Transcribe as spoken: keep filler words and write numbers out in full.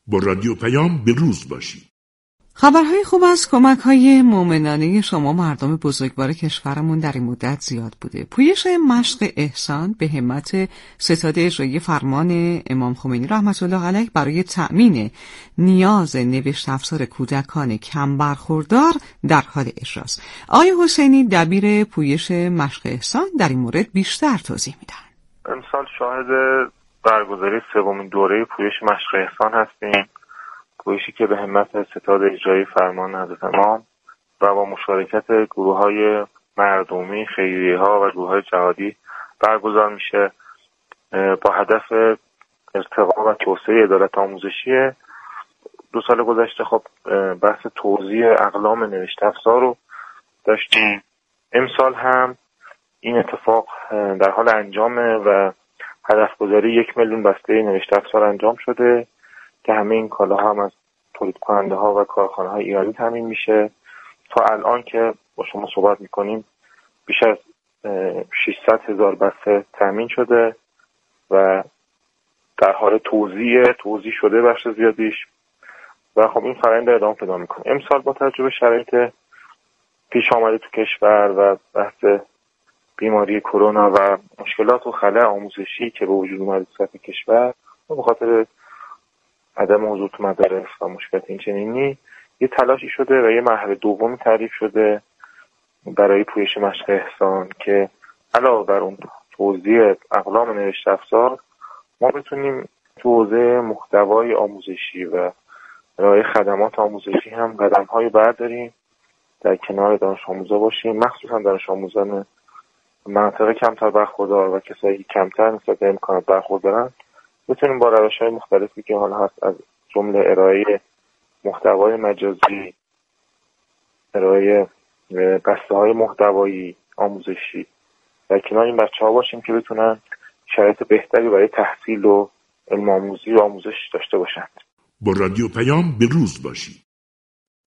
با رادیو پیام به روز باشید. خبرهای خوب از کمک‌های مومنانه شما مردم بزرگوار کشورمون در این مدت زیاد بوده. پویش مشق احسان به همت ستاد اجرایی فرمان امام خمینی رحمت الله علیه برای تأمین نیاز نوشت افزار کودکان کم برخوردار در حال اجراست. آقای حسینی دبیر پویش مشق احسان در این مورد بیشتر توضیح میدن. امسال شاهد برگزاری سومین دوره پویش مشق احسان هستیم. پویشی که به همت ستاد اجرایی فرمان حضرت امام و با مشارکت گروه‌های مردمی، خیریه‌ها و گروه‌های جهادی برگزار میشه با هدف ارتقا و توسعه عدالت آموزشی. دو سال گذشته خب بحث توزیع اقلام نوشته افزار رو داشتیم. امسال هم این اتفاق در حال انجامه و هدف گذاری یک میلیون بسته نوشته افزار انجام شده که همه این کالاها هم از تولید کننده ها و کارخانه های ایرانی تامین میشه. تا الان که با شما صحبت میکنیم بیش از ششصد هزار بسته تامین شده و در حال توزیع توزیع شده بخش زیادیش و خب این فرآیند ادامه پیدا میکنه. امسال با توجه به شرایط پیش آمده تو کشور و بحث بیماری کرونا و مشکلات و خلأ آموزشی که به وجود اومده تو سطح کشور و به خاطر عدم حضور تو مدارس و مشکلات این چنینی یه تلاشی شده و یه مرحله دومی تعریف شده برای پویش مشق احسان که علاوه بر اون توزیع اقلام نوشته افزار ما بتونیم تو حوزه محتوای آموزشی و ارائه خدمات آموزشی هم قدم‌های برداریم، در کنار دانش آموزا باشیم، مخصوصا دانش آموزان مناطق کمتر برخوردار و کسایی که کمتر نسبت به امکانات برخوردارن بتونیم با روش‌های مختلفی که حالا هست از جمله ارائه محتوای مجازی، ارائه بسته‌های محتوایی آموزشی در کنار این بچه‌ها باشیم که بتونن شرایط بهتری برای تحصیل و علم آموزی و آموزش داشته باشند. با رادیو پیام به روز باشید.